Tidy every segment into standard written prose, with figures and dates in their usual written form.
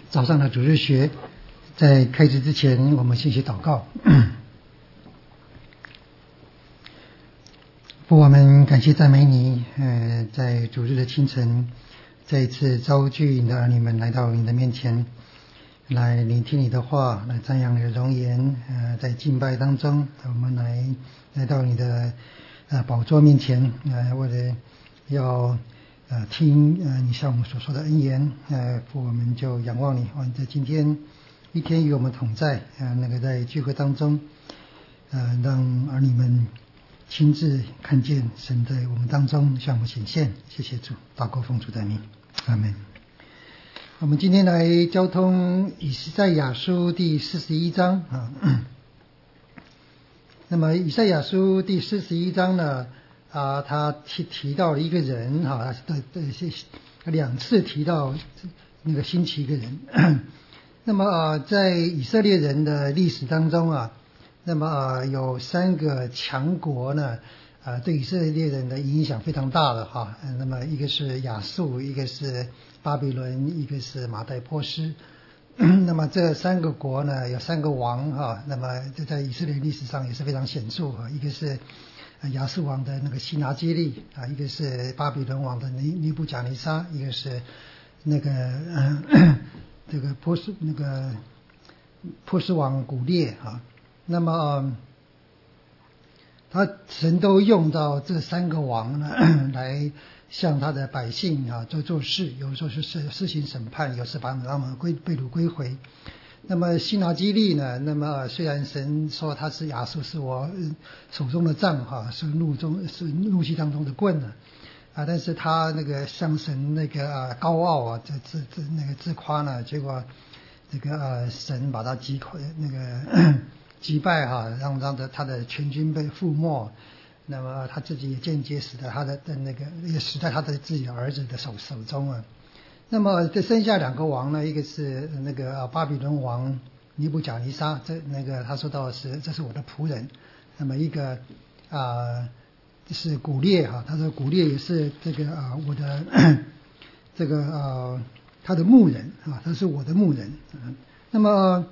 早上的主日学。在开始之前，我们先去祷告。父，我们感谢赞美你，在主日的清晨，再一次召聚你的儿女们来到你的面前，来聆听你的话，来瞻仰你的容颜。在敬拜当中，我们来到你的宝座面前，为了要听你向我们所说的恩言。父，我们就仰望你，在今天一天与我们同在，在聚会当中，让儿女们亲自看见神在我们当中向我们显现。谢谢主，祷告奉主的名，阿们。我们今天来交通以赛亚书第41章那么以赛亚书第41章呢，他提到了一个人两次提到那个兴起一个人。那么在以色列人的历史当中那么有三个强国呢，对以色列人的影响非常大的那么一个是亚述，一个是巴比伦，一个是马代波斯。那么这三个国呢，有三个王那么这在以色列历史上也是非常显著一个是亚述王的那个西拿基立一个是巴比伦王的尼布甲尼撒，一个是那个这个波斯王古列那么他神都用到这三个王呢来向他的百姓做事，有时候是施行审判，有时把他们被掳归回。那么西拿基立呢，那么虽然神说他是亚述是我手中的杖是怒气当中的棍但是他那个向神那个高傲那个自夸呢，结果这个神把他击败让他的全军被覆没。那么他自己也间接死在他的也死在他的自己的儿子的手中那么这剩下两个王呢，一个是那个巴比伦王尼布甲尼撒，他说到这是我的仆人。那么一个是古列他说古列也是这个我的这个他的牧人他是我的牧人。那么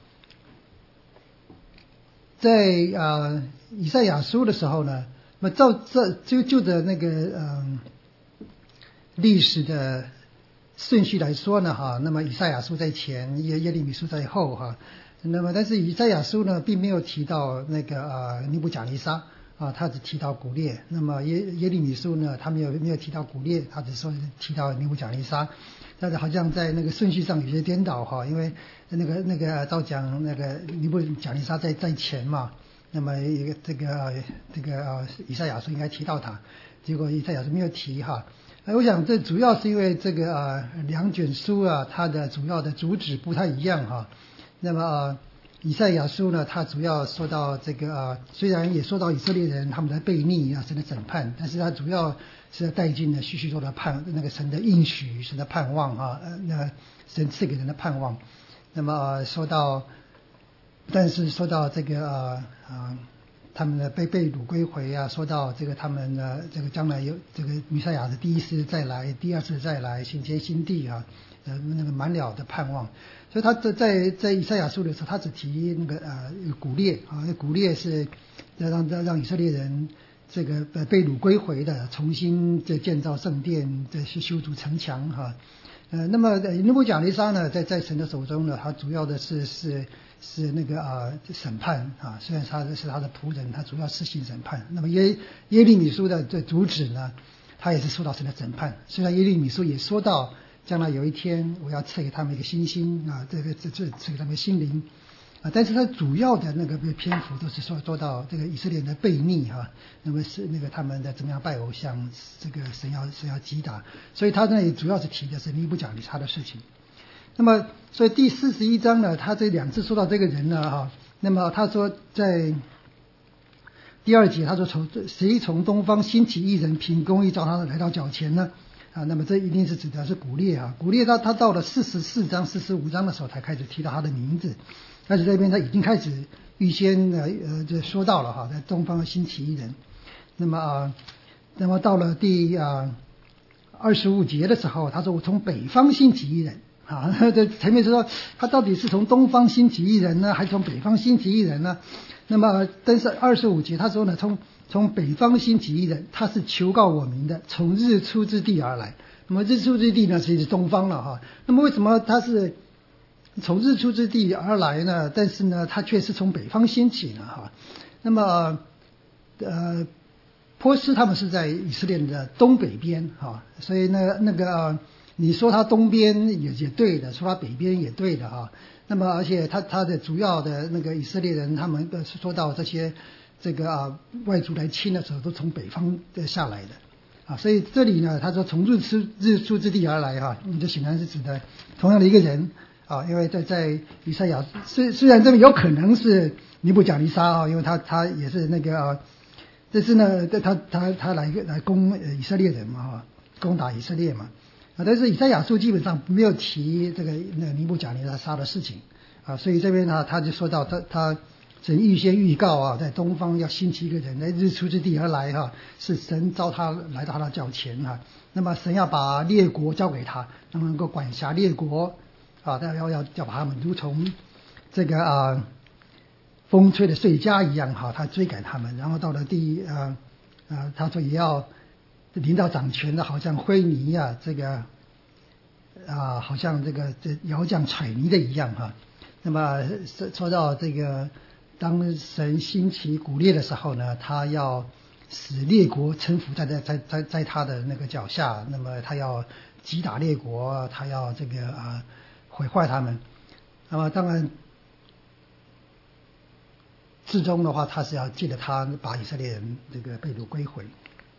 在以赛亚书的时候呢，那么照就的那个历史的顺序来说呢那么以赛亚书在前，耶利米书在后那么但是以赛亚书呢并没有提到那个尼布甲尼撒他只提到古列。那么耶利米书呢，他没有提到古列，他只说提到尼布甲尼撒。但是好像在那个顺序上有些颠倒因为那个照讲那个尼布甲尼撒在前嘛，那么这个以赛亚书应该提到他，结果以赛亚书没有提我想这主要是因为这个两卷书它的主要的主旨不太一样那么以赛亚书呢，它主要说到这个虽然也说到以色列人他们的悖逆神的审判，但是它主要是带进了许多的那个神的应许，神的盼望那神赐给人的盼望。那么但是说到这个他们的被掳归回说到这个他们的这个将来有这个弥赛亚的第一次再来，第二次再来，新天新地那个满了的盼望。所以他在以赛亚书的时候，他只提那个古列古列是让以色列人这个被掳归回的，重新建造圣殿，修筑城墙那么尼布甲尼撒呢，在神的手中呢，他主要的是那个审判虽然他是他的仆人，他主要施行审判。那么耶利米书的主旨呢，他也是说到神的审判。虽然耶利米书也说到将来有一天我要赐给他们一个新心赐给他们心灵但是他主要的那个篇幅都是说到这个以色列人的悖逆那么是那个他们的怎么样拜偶像，这个神要击打，所以他那里主要是提的是尼布甲尼撒的事情。那么所以第41章呢，他这两次说到这个人呢那么他说在第2节他说谁从东方兴起一人，凭公义照他来到脚前呢那么这一定是指的是古列古列他到了44章45章的时候才开始提到他的名字，但是这边他已经开始预先就说到了在东方兴起一人。那么到了第25节的时候，他说我从北方兴起一人啊。这前面说他到底是从东方兴起一人呢，还是从北方兴起一人呢？那么但是25节他说呢，从北方兴起一人，他是求告我民的，从日出之地而来。那么日出之地呢，其实是东方了哈。那么为什么他是从日出之地而来呢？但是呢，他却是从北方兴起呢哈。那么波斯他们是在以色列的东北边哈，所以你说他东边也对的，说他北边也对的哈。那么而且他的主要的那个以色列人，他们说到这些外族来侵的时候，都从北方下来的啊。所以这里呢，他说从日出之地而来哈，这显然是指的同样的一个人啊。因为在以赛亚虽然这边有可能是尼布甲尼撒啊，因为他也是但是呢，他来攻以色列人嘛哈，攻打以色列嘛。但是以赛亚书基本上没有提这个尼布甲尼撒的事情啊，所以这边呢他就说到他神预先预告啊，在东方要兴起一个人，在日出之地而来哈，是神召他来到他的脚前哈。那么神要把列国交给他，能够管辖列国啊，要把他们如同这个风吹的碎秸一样哈，他追赶他们，然后到了他说也要领导掌权的，好像灰泥啊，好像这窑匠踩泥的一样哈。那么说到这个，当神兴起古列的时候呢，他要使列国臣服在他的那个脚下，那么他要击打列国，他要毁坏他们。那么当然，至终的话，他是要借着他把以色列人被掳归回。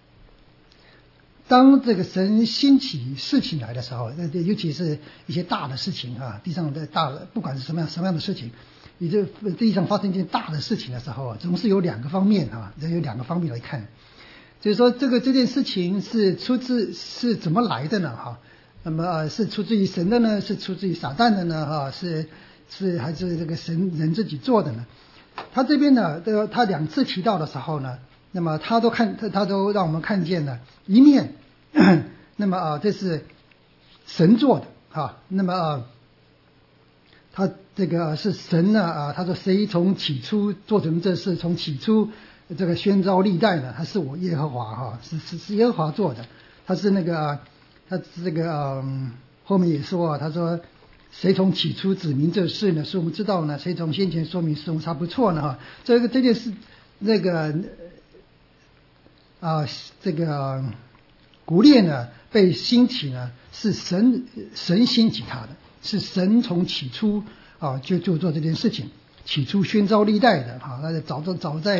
当这个神兴起事情来的时候，尤其是一些大的事情啊，地上的不管是什么样的事情，你这地上发生一件大的事情的时候啊，总是有两个方面啊，有两个方面来看，就是说这件事情是怎么来的呢哈？那么是出自于神的呢，是出自于撒旦的呢哈？是还是这个人自己做的呢？他这边呢，他2次提到的时候呢，那么他都让我们看见了一面，那么这是神做的哈。那么他这个是神呢他说谁从起初做成这事，从起初这个宣召历代呢？他是我耶和华哈，是耶和华做的。他是他这个后面也说他说谁从起初指明这事呢？是我们知道呢？谁从先前说明是我们还不错呢？哈，这件事古列呢被兴起呢，是神兴起他的，是神从起初就做这件事情，起初宣召历代的哈。那早在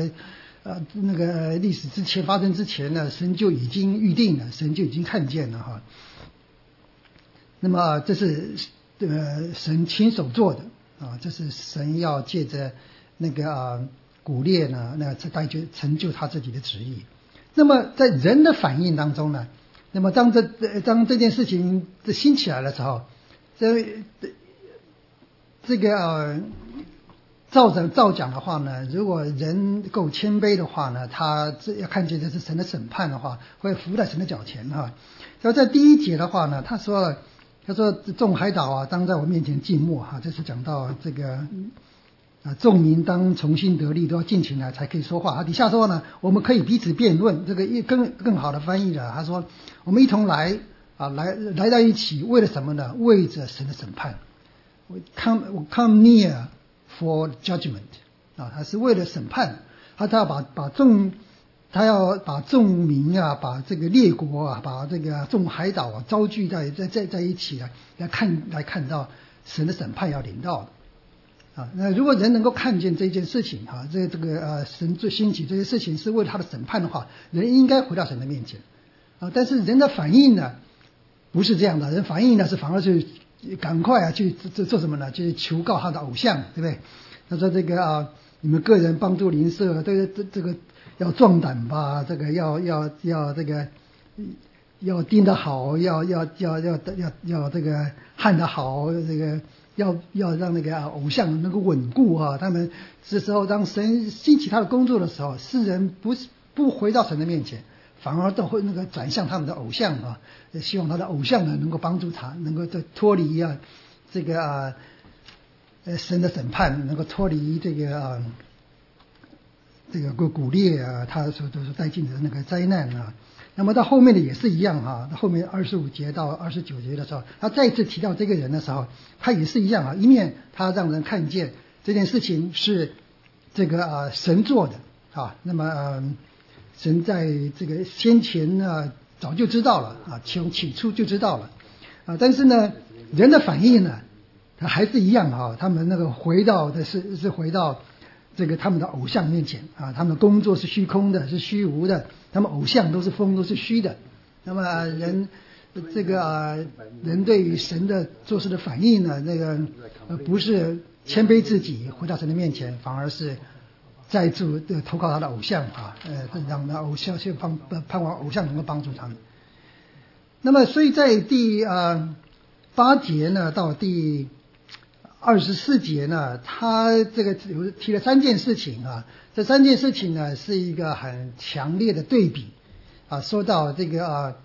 历史之前发生之前呢，神就已经预定了，神就已经看见了哈。那么这是神亲手做的啊，这是神要借着古列呢，成就他自己的旨意。那么在人的反应当中呢，那么当这件事情兴起来的时候，照讲的话呢，如果人够谦卑的话呢，他要看见这是神的审判的话，会伏在神的脚前哈。所以在第1节的话呢，他说众海岛当在我面前静默哈，这是讲到众民当重新得力，都要尽情来才可以说话。底下说呢，我们可以彼此辩论，这个更好的翻译了。他说我们一同来到一起，为了什么呢？为着神的审判。Come near for judgment 他是为了审判，他要把众民把这个列国把这个众海岛招聚在一起来看到神的审判要临到的那如果人能够看见这件事情神最兴起这些事情是为了他的审判的话，人应该回到神的面前但是人的反应呢不是这样的，人反应呢是反而是赶快去做什么呢？就是求告他的偶像，对不对？他说你们个人帮助邻舍，这个要壮胆吧，这个要盯得好，要这个看得好，这个要让偶像能够稳固他们这时候当神兴起他的工作的时候，世人不回到神的面前， 反而都会那个转向他们的偶像啊，希望他的偶像呢能够帮助他，能够脱离这个神的审判，能够脱离这个古列他所带进的那个灾难啊。那么到后面的也是一样啊，到后面25节到29节的时候，他再次提到这个人的时候，他也是一样啊，一面他让人看见这件事情是这个神做的啊，那么神在这个先前呢早就知道了啊，从起初就知道了啊，但是呢人的反应呢，他还是一样啊，他们那个回到的是回到这个他们的偶像面前啊，他们的工作是虚空的，是虚无的，他们偶像都是风，都是虚的。那么人对于神的做事的反应呢，那个不是谦卑自己回到神的面前，反而是再次投靠他的偶像啊，让他偶像去盼望偶像能够帮助他们。那么所以在第8节呢到第24节呢，他这个提了3件事情啊，这3件事情呢是一个很强烈的对比啊，说到这个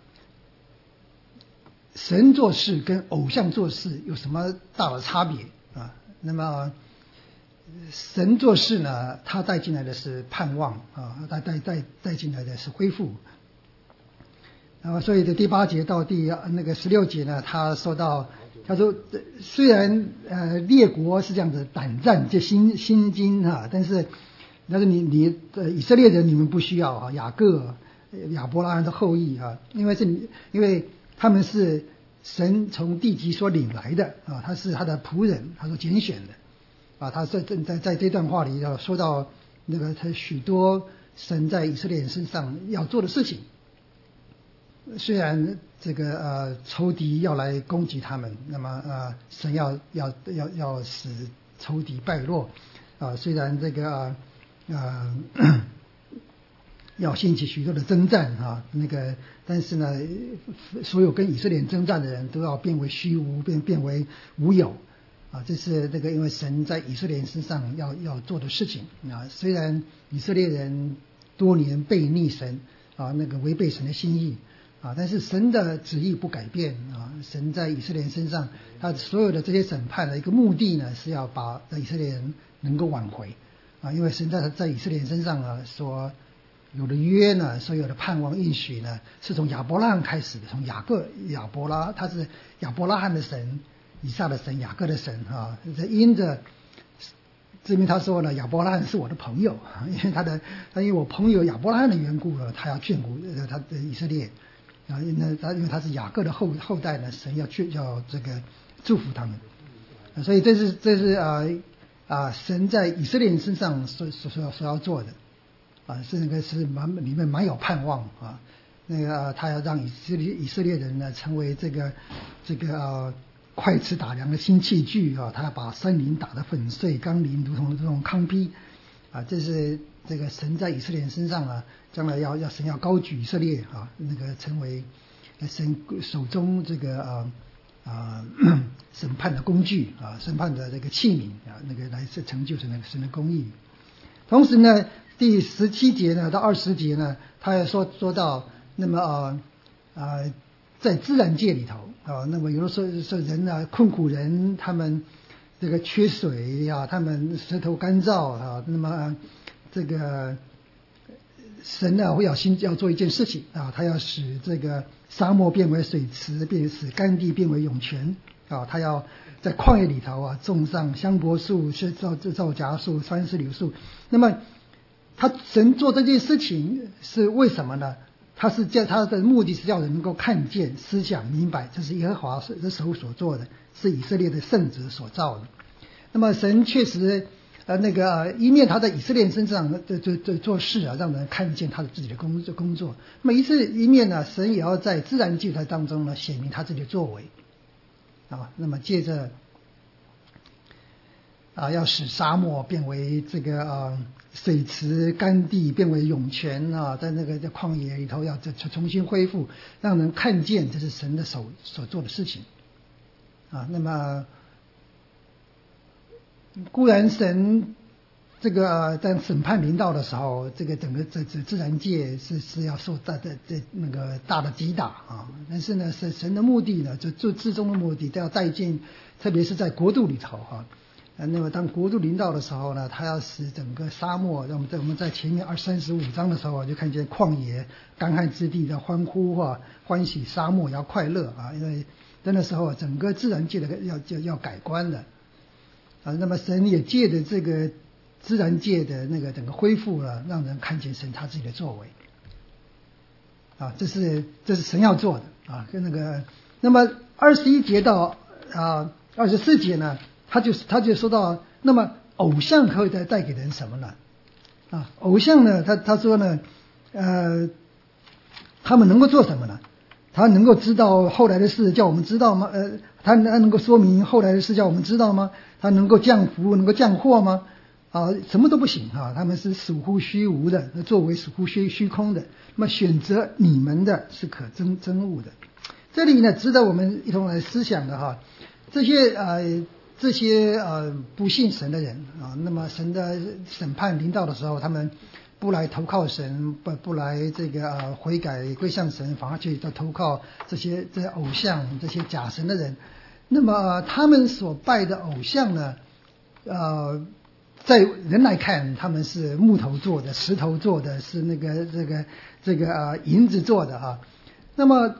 神做事跟偶像做事有什么大的差别啊？那么神做事呢，他带进来的是盼望啊，带进来的是恢复。那么所以在第8节到第16节呢，他说虽然列国是这样子胆战心惊啊，但是你以色列人你们不需要啊，亚伯拉罕的后裔啊，因为他们是神从地极所领来的啊，他是他的仆人，他所拣选的啊，他在这段话里要说到那个他许多神在以色列人身上要做的事情。虽然这个仇敌要来攻击他们，那么神要使仇敌败落啊，虽然这个要兴起许多的征战啊，但是呢，所有跟以色列人征战的人都要变为虚无，变为无有啊，这是这个因为神在以色列人身上要做的事情啊。虽然以色列人多年悖逆神啊，违背神的心意啊，但是神的旨意不改变啊。神在以色列人身上，他所有的这些审判的一个目的呢，是要把以色列人能够挽回啊。因为神在以色列人身上啊，所有的约呢，所有的盼望应许呢，是从亚伯拉罕开始的，从亚伯拉，他是亚伯拉罕的神，以撒的神，雅各的神啊。因着这边他说呢，亚伯拉罕是我的朋友，因为我朋友亚伯拉罕的缘故呢，他要眷顾他的以色列。啊，因为他是雅各的后代呢，神要这个祝福他们，所以这是神在以色列人身上所要做的啊，是里面蛮有盼望啊。他要让以色列人呢成为这个快吃打粮的新器具啊，他要把山林打得粉碎，冈林如同这种糠秕啊，这是这个神在以色列人身上啊，将来神要高举以色列啊，成为神手中这个审判的工具啊，审判的这个器皿啊，来成就神的公义。同时呢，第17节呢到20节呢，他也说到那么在自然界里头啊，那么有的时候人啊，困苦人他们这个缺水啊，他们舌头干燥啊，那么这个神呢会要做一件事情啊，他要使这个沙漠变为水池，使干地变为涌泉啊，他要在旷野里头啊种上香柏树、皂荚树、番石榴树。那么神做这件事情是为什么呢？他的目的是要人能够看见、思想、明白，这是耶和华的手所做的，是以色列的圣者所造的。那么神确实一面他在以色列人身上做事啊，让人看见他的自己的工作。那么一面呢，神也要在自然界当中呢显明他自己的作为啊。那么接着要使沙漠变为这个水池，干地变为涌泉啊，在在旷野里头要重新恢复，让人看见这是神的手所做的事情啊。那么固然神这个当审判临到的时候，这个整个这自然界是要受大的那个大的击打啊。但是呢，神的目的呢，就至终的目的都要带进，特别是在国度里头哈。那么当国度临到的时候呢，他要使整个沙漠，让我们在前面35章的时候就看见旷野干旱之地的欢呼啊，欢喜沙漠要快乐啊，因为在那时候整个自然界的要改观的啊。那么神也借着这个自然界的那个整个恢复了，让人看见神他自己的作为啊，这是神要做的啊。跟那个，那么21节到24节呢，他就说到，那么偶像可以带给人什么呢？啊，偶像呢，他说呢，他们能够做什么呢？他能够知道后来的事叫我们知道吗？他能够说明后来的事叫我们知道吗？他能够降福，能够降祸吗？啊，什么都不行啊！他们是属乎虚无的，作为属乎虚空的。那么选择你们的是可憎恶的。这里呢，值得我们一同来思想的哈，这些不信神的人啊，那么神的审判临到的时候，他们不来投靠神，不来这个悔改归向神，反而去投靠这些偶像、这些假神的人。那么他们所拜的偶像呢，在人来看，他们是木头做的、石头做的，是那个银子做的哈。那么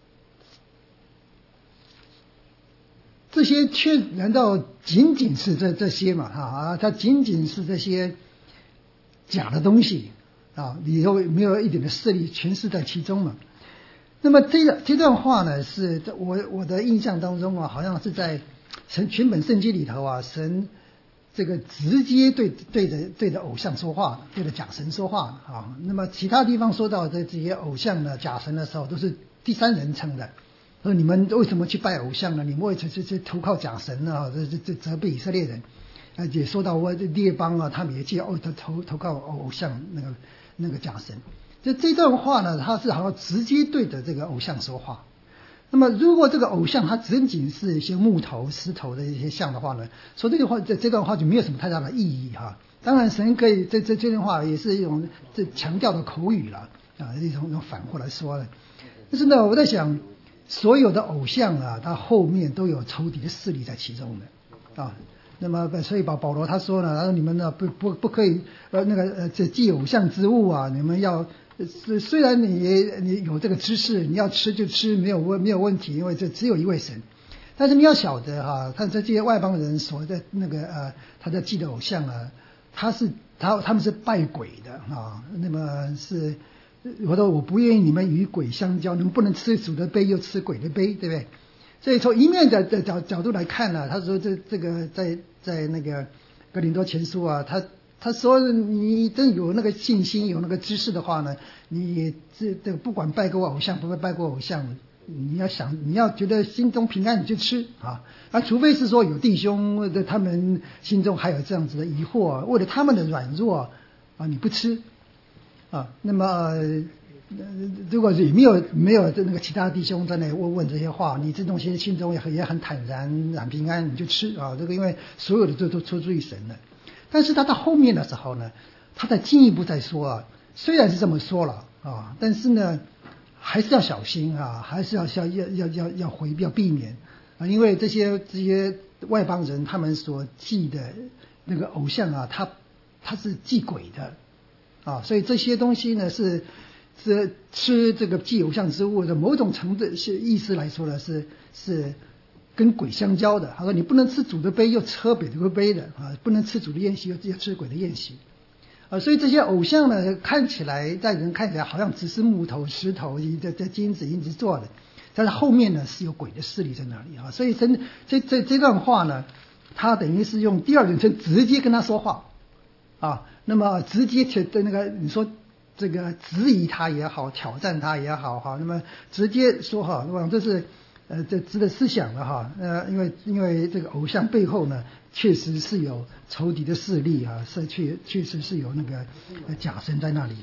这些难道仅仅是这些嘛哈？它仅仅是这些假的东西啊，里头没有一点的势力诠释在其中嘛？那么这段话呢，是我的印象当中啊，好像是在全本圣经里头啊，神这个直接对着偶像说话，对着假神说话啊。那么其他地方说到这些偶像呢、假神的时候，都是第三人称的。说你们为什么去拜偶像呢？你们为什么去投靠假神呢？这责备以色列人。也说到列邦啊，他们也去投靠偶像那个假神。这段话呢，他是好像直接对着这个偶像说话。那么如果这个偶像它仅仅是一些木头、石头的一些像的话呢，说这句话这段话就没有什么太大的意义哈。当然神可以这段话也是一种强调的口语了啊，一种反过来说的。但是呢，我在想，所有的偶像啊，它后面都有仇敌的势力在其中的啊。那么所以保罗他说呢，他说你们呢不可以这祭偶像之物啊，你们要虽然你有这个知识，你要吃就吃，没有问题，因为这只有一位神。但是你要晓得哈，他这些外邦人所的他在祭的偶像啊，他们是拜鬼的啊。那么是我说我不愿意你们与鬼相交，你们不能吃主的杯又吃鬼的杯，对不对？所以从一面的角度来看呢，他说这个在那个哥林多前书啊，他说你真有那个信心有那个知识的话呢，你这不管拜过偶像不拜过偶像，你要觉得心中平安你就吃啊，除非是说有弟兄他们心中还有这样子的疑惑，为了他们的软弱啊你不吃啊，那么如果也没有那个其他弟兄在那问这些话，你这种心中也很坦然很平安，你就吃啊。这个因为所有的都出于神的。但是他到后面的时候呢，他再进一步再说啊，虽然是这么说了啊，但是呢还是要小心啊，还是要回避要避免啊，因为这些外邦人他们所祭的那个偶像啊，他是祭鬼的啊，所以这些东西呢是吃这个祭偶像之物的某种程度意思来说呢，是跟鬼相交的。他说你不能吃主的杯又吃鬼的杯的啊，不能吃主的宴席又吃鬼的宴席啊。所以这些偶像呢，看起来在人看起来好像只是木头、石头、这金子、银子做的，但是后面呢是有鬼的势力在那里啊。所以这段话呢，他等于是用第二人称直接跟他说话啊。那么直接的那个你说。这个质疑他也好，挑战他也好哈，那么直接说哈，这是这值得思想的哈。因为这个偶像背后呢，确实是有仇敌的势力啊，确实是有那个假神在那里。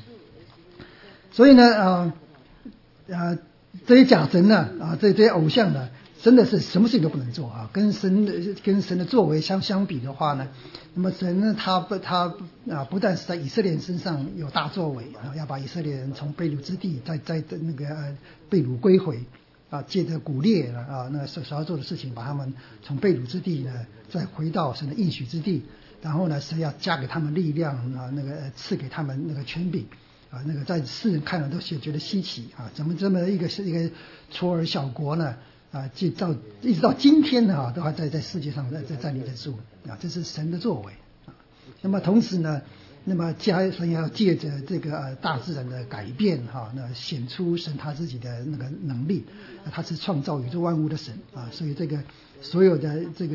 所以呢这些假神呢这些偶像呢， 真的是什么事情都不能做啊，跟神的作为相比的话呢，那么神呢他不但是在以色列人身上有大作为啊，要把以色列人从被掳之地在那个被掳归回啊，借着古列啊那所要做的事情，把他们从被掳之地呢再回到神的应许之地，然后呢神要加给他们力量啊，那个赐给他们那个权柄。啊，那个在世人看了都觉得稀奇啊，怎么这么一个छो儿小国呢？啊，一直到今天呢，都还在世界上在站立得住啊，这是神的作为啊。那么同时呢，那么神要借着这个大自然的改变哈，那显出神他自己的那个能力，他是创造宇宙万物的神啊，所以这个所有的这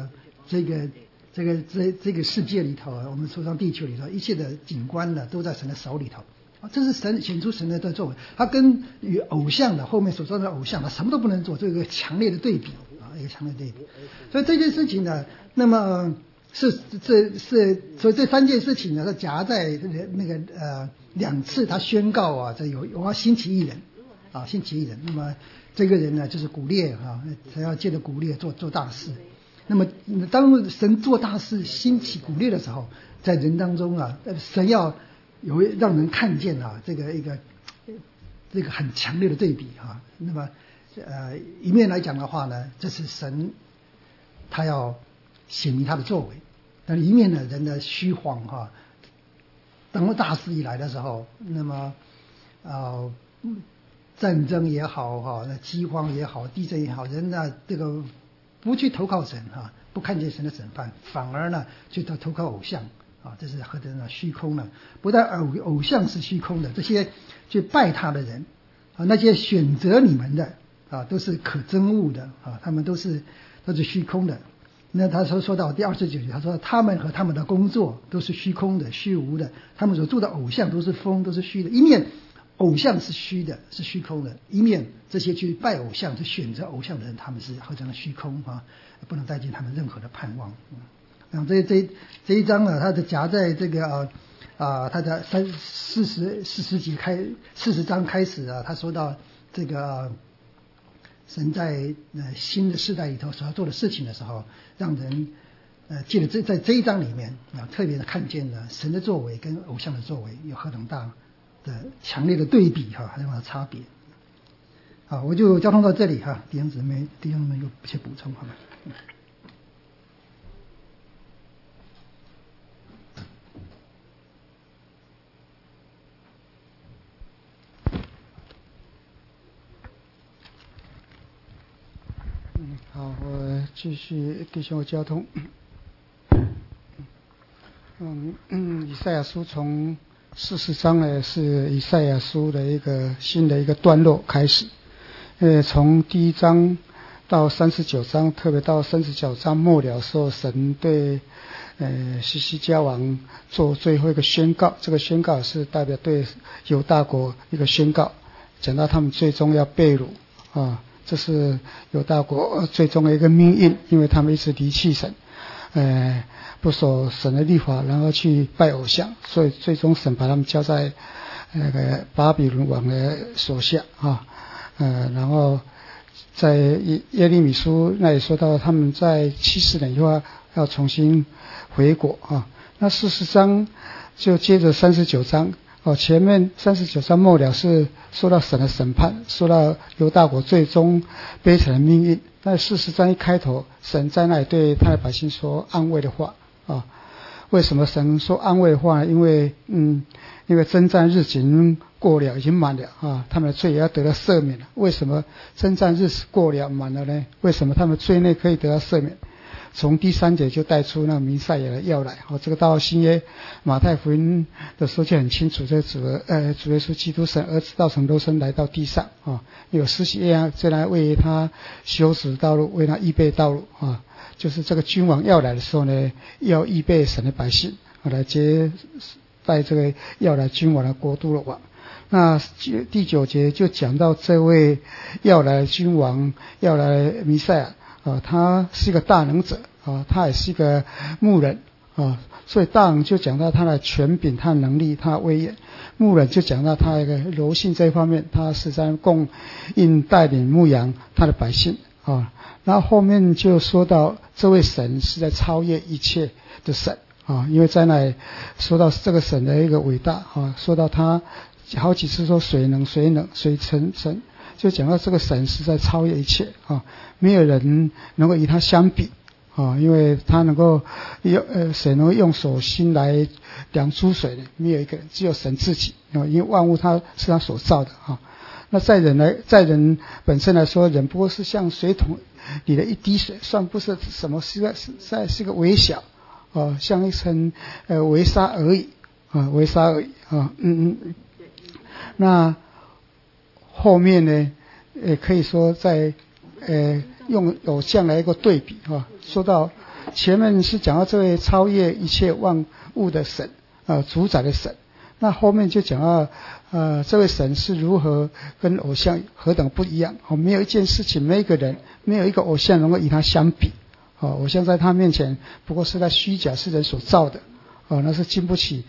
个世界里头，我们说上地球里头一切的景观呢，都在神的手里头。这是神显出神的作为，他跟与偶像的后面所说的偶像，他什么都不能做，这个强烈的对比啊，一个强烈的对比。所以这件事情呢，那么所以这三件事情呢，它夹在那个两次他宣告啊，这有要兴起一人啊，兴起一人。那么这个人呢，就是古列啊，神要借着古列做大事。那么当神做大事兴起古列的时候，在人当中啊，神要有让人看见啊，这个很强烈的对比啊。那么一面来讲的话呢，这是神他要显明他的作为，但一面呢，人的虚晃哈。当大事一来的时候，那么战争也好哈，饥荒也好，地震也好，人呢这个不去投靠神哈，不看见神的审判，反而呢去投靠偶像。啊，这是何等的虚空呢？不但偶像是虚空的，这些去拜他的人啊，那些选择你们的啊，都是可憎恶的啊，他们都是虚空的。那他说到第29节，他说他们和他们的工作都是虚空的、虚无的，他们所做的偶像都是风，都是虚的。一面偶像是虚的，是虚空的；一面这些去拜偶像、去选择偶像的人，他们是何等的虚空啊，不能带进他们任何的盼望。这一章呢，它的夹在这个它的40章开始啊，他说到这个神在新的世代里头所要做的事情的时候，让人记得在这一章里面啊，特别的看见了神的作为跟偶像的作为有何等大的强烈的对比哈，还有的差别。好，我就交通到这里哈，弟兄们有些补充好吗？ 好，我继续弟兄交通。以赛亚书从40章呢，是以赛亚书的一个新的一个段落开始。从第1章到39章，特别到39章末了的时候，神对西西家王做最后一个宣告。这个宣告是代表对犹大国一个宣告，讲到他们最终要被掳啊。这是犹大国最终的一个命运，因为他们一直离弃神，不守神的律法，然后去拜偶像，所以最终神把他们交在那个巴比伦王的手下啊。然后在耶利米书那里说到，他们在70年以后要重新回国啊。那40章就接着39章。前面39章末了是说到神的审判，说到犹大国最终悲惨的命运。那40章一开头，神在那里对他的百姓说安慰的话啊。为什么神说安慰的话呢？因为征战日子已经过了，已经满了啊，他们的罪也要得到赦免了。为什么征战日子过了满了呢？为什么他们罪内可以得到赦免？从第3节就带出那个弥赛亚的要来。这个到新约马太福音的时候就很清楚，这个主耶稣基督神儿子道成肉身来到地上啊，有施洗约翰在来为他修直道路，为他预备道路啊。就是这个君王要来的时候呢，要预备神的百姓来接待这个要来君王的国度的王。那第9节就讲到这位要来君王，要来弥赛亚他是一个大能者啊，他也是一个牧人啊，所以大能就讲到他的权柄、他的能力、他的威严；牧人就讲到他一个柔性这一方面，他是在供应带领牧羊他的百姓啊。然后后面就说到这位神是在超越一切的神啊，因为在那里说到这个神的一个伟大啊，说到他好几次说水能水成神，就讲到这个神是在超越一切啊，没有人能够与他相比啊，因为他能够谁能够用手心来量出水的，没有一个人，只有神自己啊，因为万物他是他所造的啊。那在人本身来说，人不过是像水桶里的一滴水，算不是什么，是个微小啊，像一层微沙而已啊，微沙而已啊，那后面呢，可以说在用偶像来一个对比啊，说到前面是讲到这位超越一切万物的神主宰的神，那后面就讲到这位神是如何跟偶像何等不一样没有一件事情，没有一个人，没有一个偶像能够与他相比偶像在他面前不过是在虚假，是人所造的那是经不起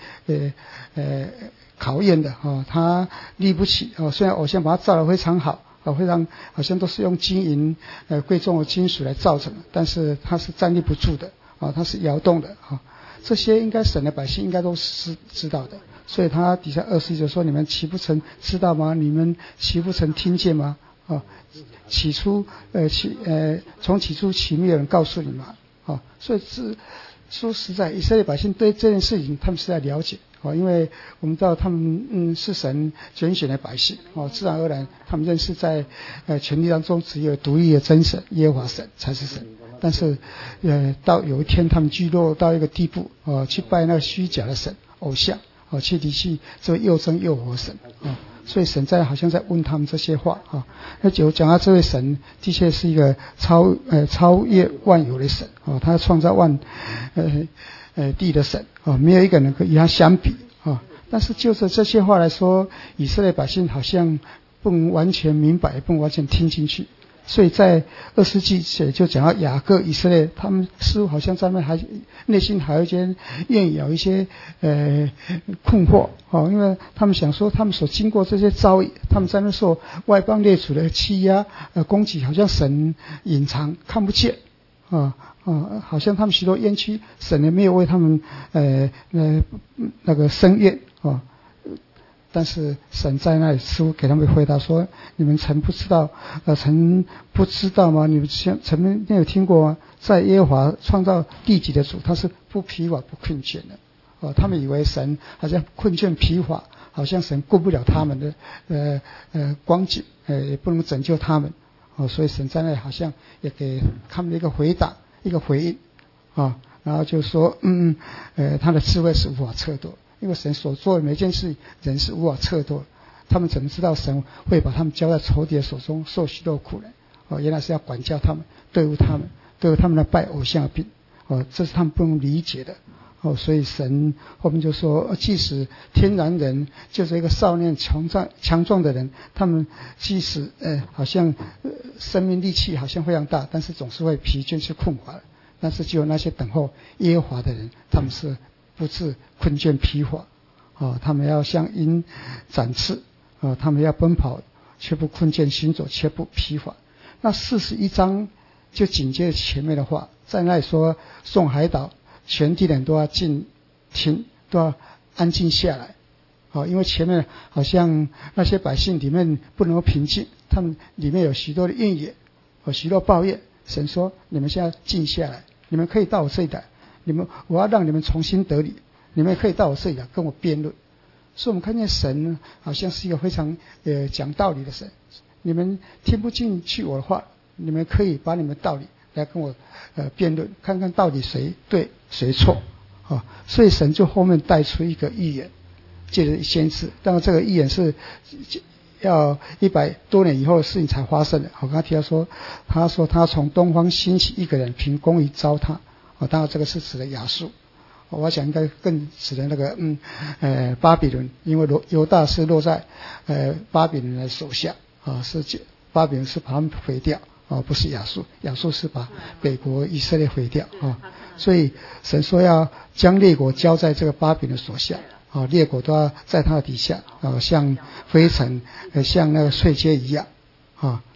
考验的他立不起虽然偶像把它造得非常好非常好像都是用金银贵重的金属来造成的，但是它是站立不住的它是摇动的这些应该神的百姓应该都是知道的，所以他底下20就说：你们岂不曾知道吗？你们岂不曾听见吗？起初从起初岂没有人告诉你吗？所以是说实在，以色列百姓对这件事情他们是在了解因为我们知道他们是神拣选的百姓自然而然他们认识在全地当中只有独一的真神耶和华神才是神，但是到有一天他们聚落到一个地步去拜那个虚假的神偶像去离弃这位又真又活神所以神好像在问他们这些话那就讲到这位神的确是一个超越万有的神他创造万地的神没有一个人可以与他相比但是就着这些话来说，以色列百姓好像不能完全明白，也不能完全听进去。所以在20纪写就讲到雅各以色列，他们似乎好像在那还内心还有一些有一些困惑因为他们想说他们所经过这些遭遇，他们在那受外邦列祖的欺压攻击，好像神隐藏看不见好像他们许多冤屈，神也没有为他们那个伸冤但是神在那里似乎给他们回答说：你们曾不知道吗？你们曾没有听过吗？在耶和华创造地极的主，他是不疲乏不困倦的他们以为神好像困倦疲乏，好像神顾不了他们的光景也不能拯救他们所以神在那里好像也给他们一个回答，一个回应然后就说他的智慧是无法测度，因为神所做的每件事人是无法测度，他们怎么知道神会把他们交在仇敌的手中受许多苦呢原来是要管教他们，对付他们的拜偶像病这是他们不能理解的所以神后面就说即使天然人就是一个少年强壮的人，他们即使好像生命力气好像非常大，但是总是会疲倦是困乏的，但是只有那些等候耶和华的人，他们是不致困倦疲乏他们要像鹰展翅他们要奔跑却不困倦，行走却不疲乏。那41章就紧接着前面的话，在那里说众海岛全地人都要静听，都要安静下来因为前面好像那些百姓里面不能够平静，他们里面有许多的怨言许多抱怨，神说你们现在静下来，你们可以到我这里来，我要让你们重新得力，你们可以到我这里来跟我辩论。所以我们看见神好像是一个非常讲道理的神，你们听不进去我的话，你们可以把你们道理来跟我辩论，看看到底谁对谁错所以神就后面带出一个预言，借着先知，当然这个预言是要100多年以后的事情才发生的我刚才提到说，他说他从东方兴起一个人凭公义招他当然这个是指的亚述我想应该更指的那个巴比伦，因为犹大是落在巴比伦的手下是巴比伦是把他们毁掉不是亚述，亚述是把北国以色列毁掉所以神说要将列国交在这个巴比伦手下列国都要在他的底下像灰尘像那个碎秸一样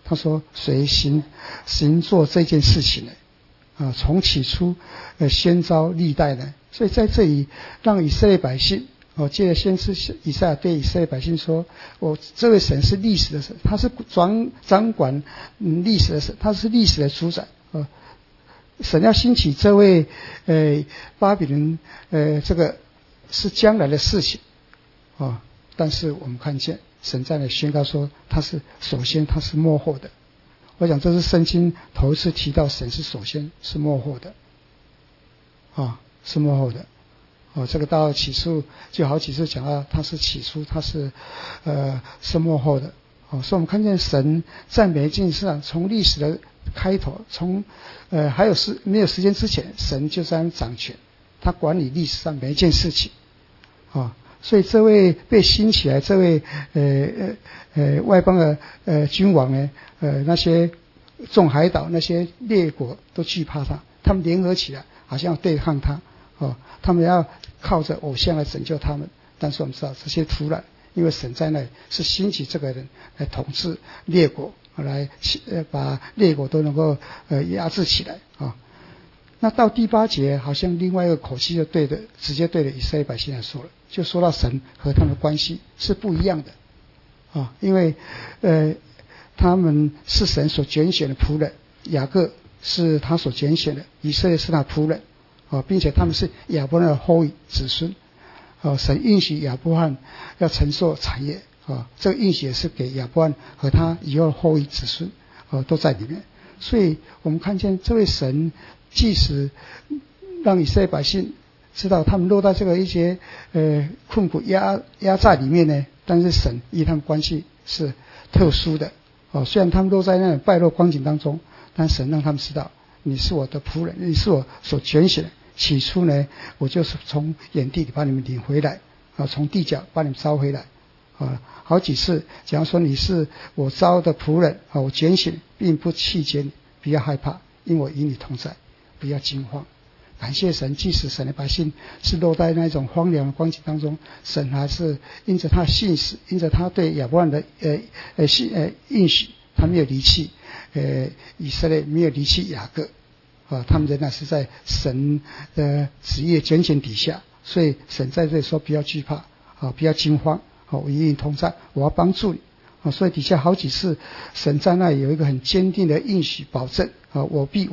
他说谁行做这件事情呢？从起初先召历代呢，所以在这里让以色列百姓借着先知以赛亚对以色列百姓说，我这位神是历史的神，他是掌管历史的神，他是历史的主宰神要兴起这位巴比伦这个是将来的事情但是我们看见神在那宣告说他是首先他是末后的。我想这是圣经头一次提到神是首先是末后的是末后的这个到起初就好几次讲到他是起初他是是末后的所以我们看见神在每一件事上从历史的开头从还有没有时间之前神就在掌权，他管理历史上每一件事情所以这位被兴起来这位外邦的君王呢那些众海岛那些列国都惧怕他，他们联合起来好像要对抗他他们要靠着偶像来拯救他们，但是我们知道这些突然因为神在那里是兴起这个人来统治列国来把列国都能够压制起来那到第8节好像另外一个口气就直接对着以色列百姓来说了，就说到神和他们的关系是不一样的因为他们是神所拣选的仆人，雅各是他所拣选的，以色列是他的仆人并且他们是亚伯拉罕的后裔子孙神应许亚伯拉罕要承受产业这个应许也是给亚伯拉罕和他以后的后裔子孙都在里面。所以我们看见这位神即使让以色列百姓知道他们落在这个一些困苦压榨里面呢，但是神与他们关系是特殊的虽然他们落在那种败落光景当中，但神让他们知道你是我的仆人，你是我所拣选的，起初呢我就是从眼地里把你们领回来从地角把你们招回来好几次假如说你是我招的仆人我拣选并不弃绝你，不要害怕，因我与你同在，不要惊慌。感谢神，即使神的百姓是落在那种荒凉的光景当中，神还是因着他的信使，因着他对亚伯拉罕的应许，他没有离弃以色列，没有离弃雅各他们仍然是在神的旨意拣选底下，所以神在这里说不要惧怕不要惊慌我与你同在，我要帮助你所以底下好几次神在那里有一个很坚定的应许保证我必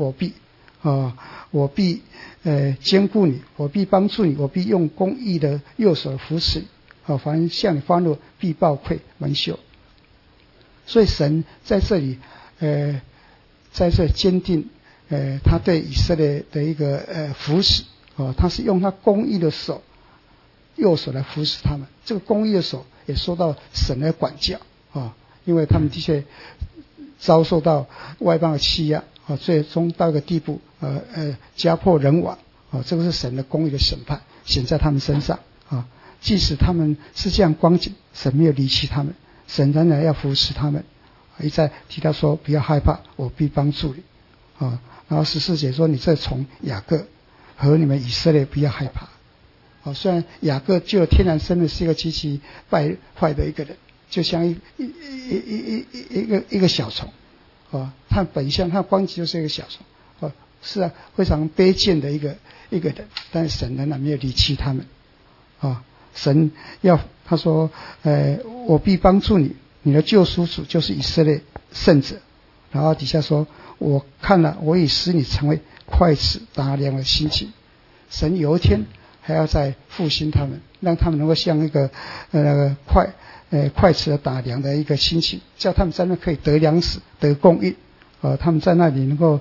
坚固你，我必帮助你，我必用公义的右手扶持你凡向你发怒必报愧蒙羞。所以神在这里在这坚定他对以色列的一个扶持他是用他公义的手右手来扶持他们，这个公义的手也受到神的管教因为他们的确遭受到外邦的欺压最终到一个地步家破人亡这个是神的公义的审判显在他们身上即使他们是这样光景，神没有离弃他们，神仍然要扶持他们一再提到说不要害怕，我必帮助你然后14节说你这从雅各和你们以色列不要害怕虽然雅各就天然生的是一个极其败坏的一个人，就像一个小虫他本相他光景就是一个小虫是非常卑贱的一个人，但是神仍然没有离弃他们神他说我必帮助你，你的救赎主就是以色列圣者。然后底下说我看了，我已使你成为快齿打粮的心情。神有一天还要再复兴他们，让他们能够像一个快齿的打粮的一个心情，叫他们在那可以得粮食得供应他们在那里能够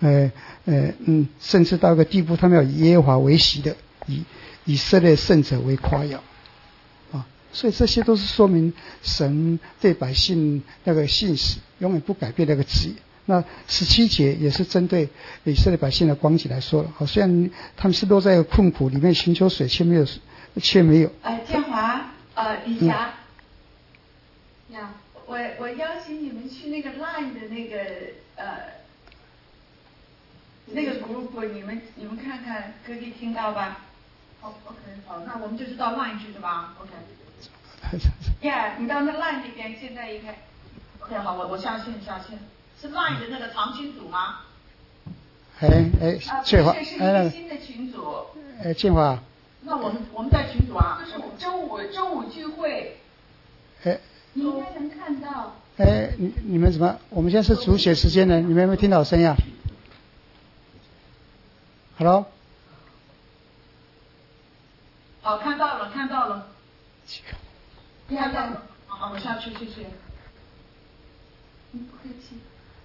甚至到一个地步，他们要以耶和华为喜的，以色列圣者为夸耀所以这些都是说明神对百姓那个信使永远不改变那个旨意。那17节也是针对以色列百姓的光景来说了虽然他们是落在困苦里面寻求水却没有建华李霞我邀请你们去那个 Line 的那个 group 你们看看可以听到吧 OK 好，那我们就是到 Line 去是吧 OK Yeah 你到那 Line 里边现在一看 OK， 好，我下线。是 LINE 的那个长群组吗？ 建华， 这是一个新的群组。 建华。 那我们在群组啊，这是周五聚会。你应该能看到。 你们怎么？我们现在是主写时间呢，你们有没有听到声音啊 ？Hello。 好，看到了。看到了。好，我下去，谢谢。不客气。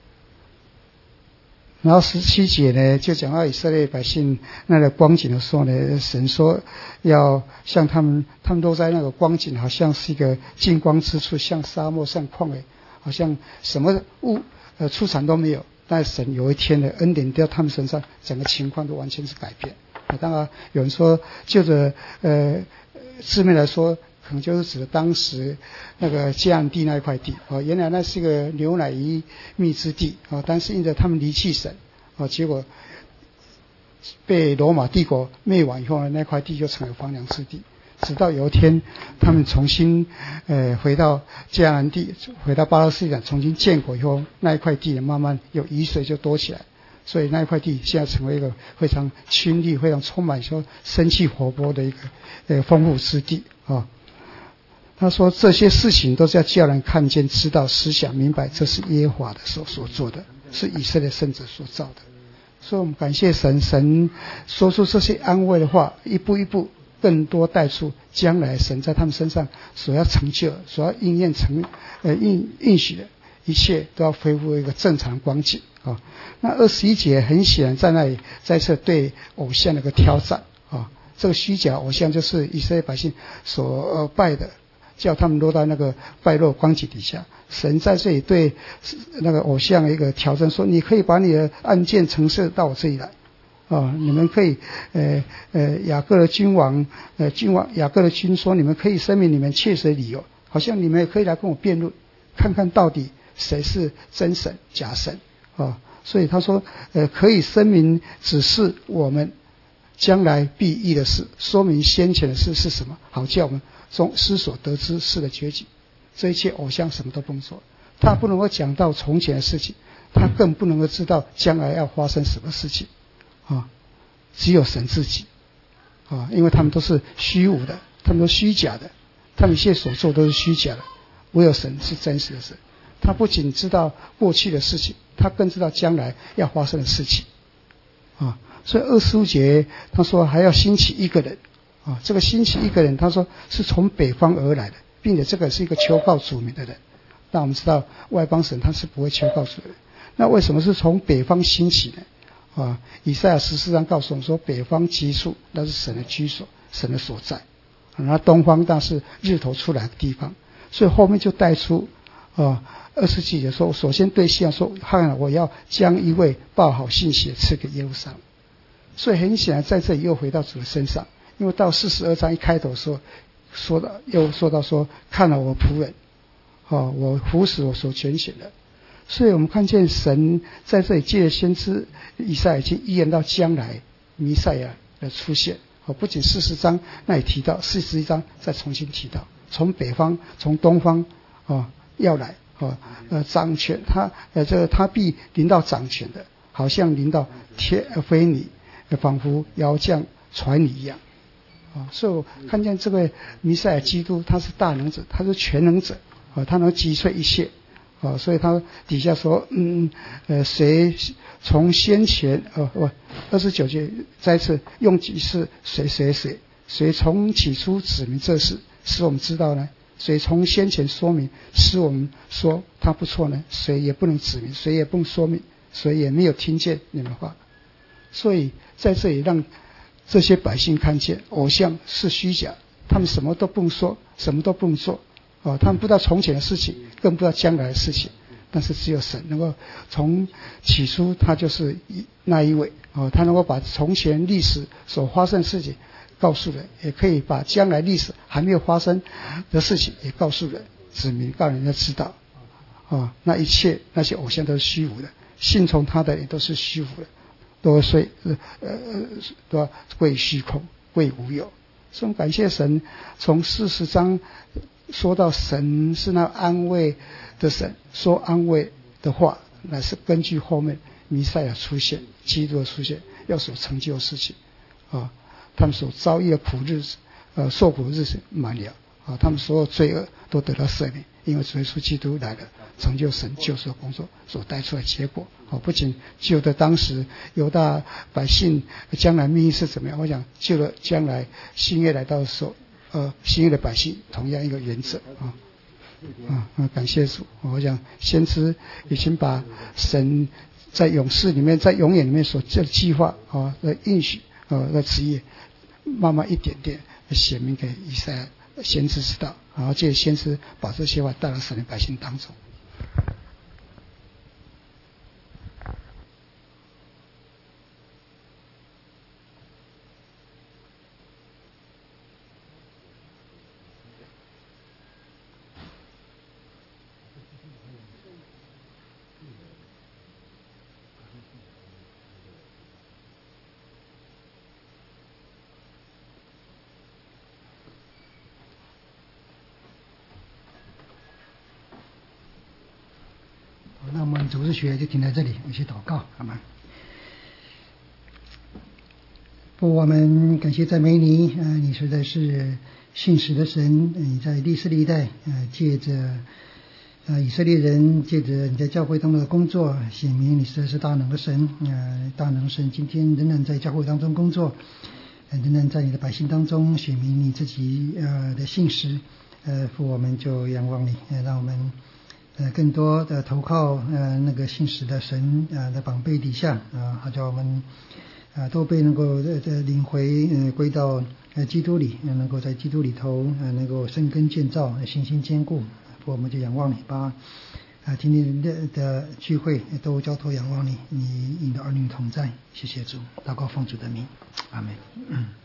然后17节呢，就讲到以色列百姓那个光景的时候呢，神说要像他们都在那个光景，好像是一个净光之处，像沙漠，像旷野，好像什么出产都没有。但神有一天的恩典掉他们身上，整个情况都完全是改变。当然有人说，就着字面来说，可能就是指的当时那个迦南地那一块地原来那是一个牛奶与蜜之地但是因着他们离弃神结果被罗马帝国灭亡以后呢，那块地就成为荒凉之地。直到有一天他们重新回到迦南地，回到巴勒斯坦重新建国以后，那一块地慢慢有雨水就多起来，所以那一块地现在成为一个非常清丽、非常充满说生气活泼的一个丰富之地他说这些事情都是要叫人看见、知道、思想、明白，这是耶和华的手所做的，是以色列圣者所造的。所以我们感谢神，神说出这些安慰的话，一步一步更多带出将来神在他们身上所要成就、所要应验应许的一切，都要恢复一个正常光景那21节很显然在那里再次对偶像的一个挑战这个虚假偶像就是以色列百姓所拜的，叫他们落到那个败落光景底下。神在这里对那个偶像一个挑战，说你可以把你的案件呈示到我这里来你们可以雅各的君王雅各的君说，你们可以声明你们切实的理由，好像你们也可以来跟我辩论，看看到底谁是真神假神所以他说可以声明指示我们将来必议的事，说明先前的事是什么，好叫我们从思所得知事的结局。这一切偶像什么都不能说，他不能够讲到从前的事情，他更不能够知道将来要发生什么事情只有神自己因为他们都是虚无的，他们都虚假的，他们一切所做都是虚假的，唯有神是真实的神。他不仅知道过去的事情，他更知道将来要发生的事情所以25节他说还要兴起一个人这个兴起一个人，他说是从北方而来的，并且这个是一个求告主名的人。那我们知道外邦神他是不会求告主的人，那为什么是从北方兴起呢以赛亚14章告诉我们说，北方极处那是神的居所，神的所在那东方那是日头出来的地方。所以后面就带出27节说，首先对西安说，看我要将一位报好信息赐给耶路撒冷。所以很显然在这里又回到主的身上，因为到42章一开头又说到说，看了我仆人我服使我所拣选的。所以我们看见神在这里借着先知以赛亚已经预言到将来弥赛亚的出现不仅40章那里提到，41章再重新提到，从北方从东方要来掌权，他必临到掌权的，好像临到非尼，仿佛摇降传你一样所以我看见这位弥赛亚基督，他是大能者，他是全能者他能击碎一切所以他底下说谁从先前29节再次用几次谁从起初指明这事使我们知道呢？谁从先前说明使我们说他不错呢？谁也不能指明，谁也不能说明，谁也没有听见你们话。所以在这里让这些百姓看见偶像是虚假，他们什么都不能说，什么都不能做他们不知道从前的事情，更不知道将来的事情，但是只有神能够从起初他就是那一位他能够把从前历史所发生的事情告诉人，也可以把将来历史还没有发生的事情也告诉人，指明让人家知道那一切那些偶像都是虚无的，信从他的也都是虚无的，都要归虚空，归无有。所以感谢神，从40章说到神是那安慰的神，说安慰的话，乃是根据后面弥赛亚出现，基督的出现要所成就的事情啊，他们所遭遇的苦日子，受苦日子满了啊，他们所有罪恶都得到赦免，因为主耶稣基督来了，成就神救赎的工作所带出的结果啊，不仅救的当时犹大百姓将来命运是怎么样，我想救了将来新约来到的时候，新约的百姓同样一个原则啊。感谢主！我想先知已经把神在勇士里面，在永远里面所这计划啊的应许的旨意，慢慢一点点显明给以赛亚先知知道，然后借先知把这些话带到神的百姓当中。 那我们主日学就停在这里，一起祷告，好吗？父，我们感谢赞美你，你实在是信实的神，你在历世历代，借着以色列人，借着你在教会当中的工作，显明你实在是大能的神，大能神今天仍然在教会当中工作，仍然在你的百姓当中显明你自己的信实，父，我们就仰望你，让我们更多的投靠那个信实的神的膀臂底下好叫我们都被能够领回归到基督里，能够在基督里头能够生根建造，信心坚固。我们就仰望你，把今天的聚会都交托仰望你，你的儿女同在。谢谢主，祷告奉主的名，阿们。